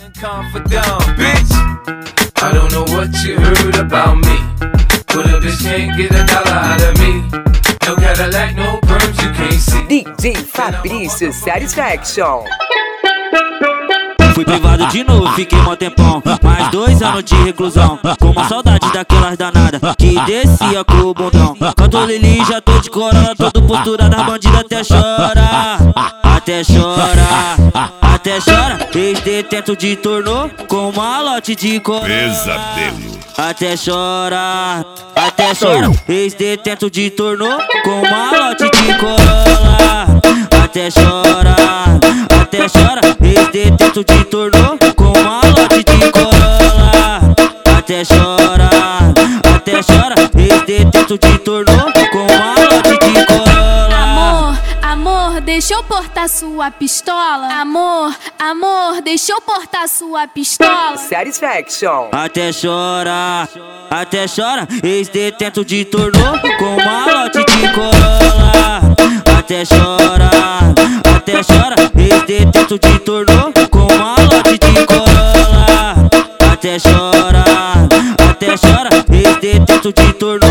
Confidant, bitch. I don't know what you heard about me, but a bitch can't get a dollar out of me. No Cadillac, no perms, you can't see. DJ Fabrício Satisfaction. Fui privado de novo, fiquei mó tempão. Mais 2 anos de reclusão, com uma saudade daquelas danadas que descia com o bundão. Canto Lili, já tô de corolla, todo postura da bandida até chora. Até chora, até chora. Ex-detento de tornou com malote de corolla. Pesadelo. Até chora, ex-detento de tornou com malote de corolla. Até chora, ex-detento de tornou com malote de corolla. Até chora, ex-detento de tornou com malote de corolla. Amor, deixa eu portar sua pistola. Amor, deixa eu portar sua pistola. Satisfaction. Até chora, ex-detento de tornou com malote de corolla. Até chora, ex-detento de tornou com malote de corolla. Até chora, ex-detento de tornou